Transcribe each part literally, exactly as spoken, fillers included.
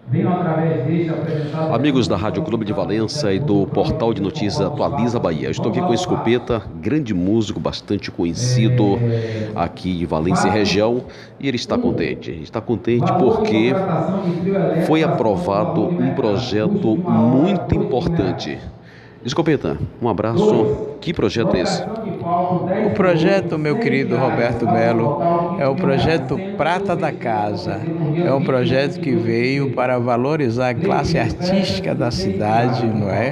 Amigos da Rádio Clube de Valença e do portal de notícias Atualiza Bahia. Eu estou aqui com o Escopeta, grande músico, bastante conhecido aqui de Valença e região, e ele está contente. Está contente porque foi aprovado um projeto muito importante. Escopeta, um abraço. Que projeto é esse? O projeto, meu querido Roberto Melo, é o projeto Prata da Casa. É um projeto que veio para valorizar a classe artística da cidade, não é?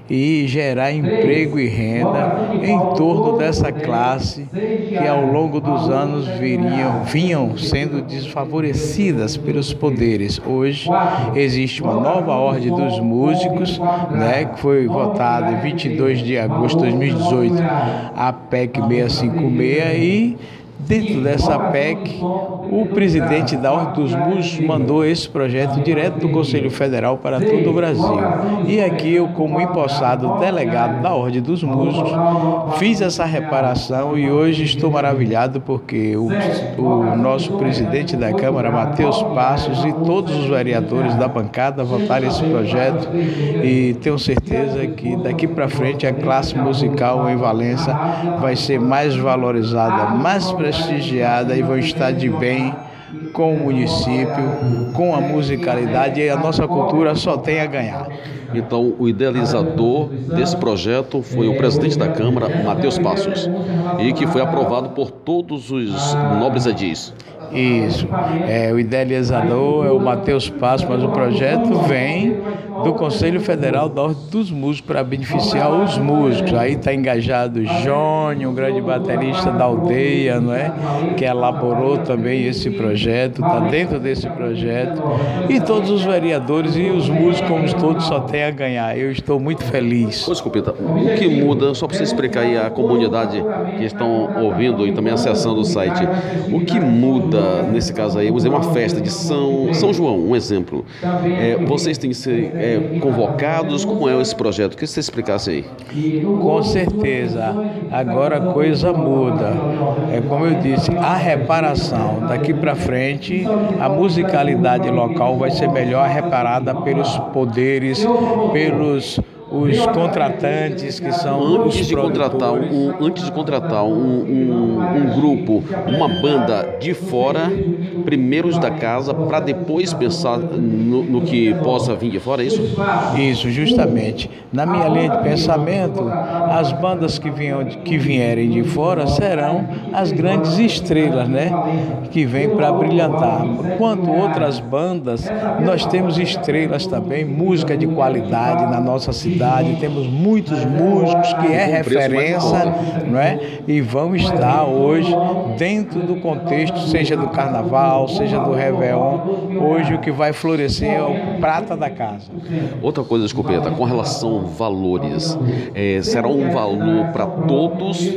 E gerar emprego e renda em torno dessa classe que ao longo dos anos viriam, vinham sendo desfavorecidas pelos poderes. Hoje existe uma nova ordem dos músicos, né, que foi votada em vinte e dois de agosto de dois mil e dezoito, a P E C seiscentos e cinquenta e seis, e dentro dessa P E C, o presidente da Ordem dos Músicos mandou esse projeto direto do Conselho Federal para todo o Brasil. E aqui eu, como empossado delegado da Ordem dos Músicos, fiz essa reparação e hoje estou maravilhado porque o, o nosso presidente da Câmara, Matheus Passos, e todos os vereadores da bancada votaram esse projeto, e tenho certeza que daqui para frente a classe musical em Valença vai ser mais valorizada, mais prestigiada, e vão estar de bem com o município, com a musicalidade, e a nossa cultura só tem a ganhar. Então, o idealizador desse projeto foi o presidente da Câmara, Matheus Passos, e que foi aprovado por todos os nobres edis. Isso, é, o idealizador é o Matheus Passos, mas o projeto vem do Conselho Federal da Ordem dos Músicos para beneficiar os músicos. Aí está engajado Jônio, um grande baterista da aldeia, não é? Que elaborou também esse projeto, está dentro desse projeto. E todos os vereadores e os músicos, como todos, só tem a ganhar. Eu estou muito feliz. Ô, Escopeta, o que muda, só para você explicar aí a comunidade que estão ouvindo e também acessando o site, o que muda nesse caso aí, vamos dizer, uma festa de São, São João, um exemplo. É, vocês têm que ser é, convocados, como é esse projeto? Queria que você explicasse aí. Com certeza, agora a coisa muda. É como eu disse, a reparação daqui para frente, a musicalidade local vai ser melhor reparada pelos poderes, pelos os contratantes que são antes os de contratar um, antes de contratar um, um, um grupo, uma banda de fora, primeiro os da casa, para depois pensar no, no que possa vir de fora, é isso? Isso, justamente. Na minha linha de pensamento, as bandas que, vinham, que vierem de fora serão as grandes estrelas, né? Que vêm para brilhantar. Quanto outras bandas, nós temos estrelas também, música de qualidade na nossa cidade. Temos muitos músicos que é referência, não é? E vão estar hoje dentro do contexto, seja do Carnaval, seja do Réveillon. Hoje o que vai florescer é o Prata da Casa. Outra coisa, Escopeta, com relação a valores, é, será um valor para todos,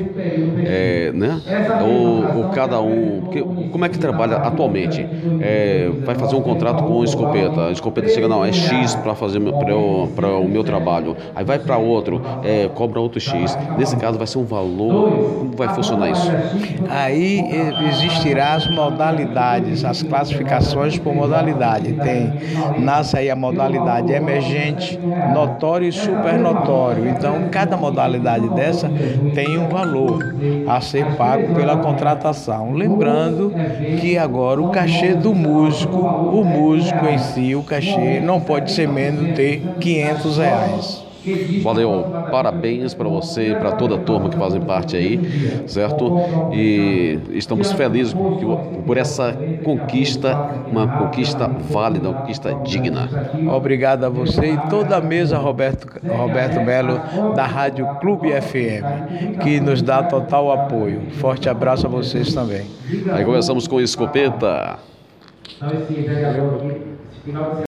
é, né? Ou, ou cada um, porque, como é que trabalha atualmente? É, vai fazer um contrato com o Escopeta, a Escopeta chega, não, é X para fazer para o meu trabalho. Aí vai para outro, é, cobra outro X. Nesse caso vai ser um valor. Como vai funcionar isso? Aí existirá as modalidades, as classificações por modalidade. Tem, nasce aí a modalidade emergente, notório e super notório. Então, cada modalidade dessa tem um valor a ser pago pela contratação. Lembrando que agora o cachê do músico, o músico em si, o cachê não pode ser menos de quinhentos reais. Valeu, parabéns para você e para toda a turma que fazem parte aí, certo? E estamos felizes por essa conquista, uma conquista válida, uma conquista digna. Obrigado a você e toda a mesa, Roberto, Roberto Melo, da Rádio Clube F M, que nos dá total apoio. Forte abraço a vocês também. Aí começamos com o Escopeta.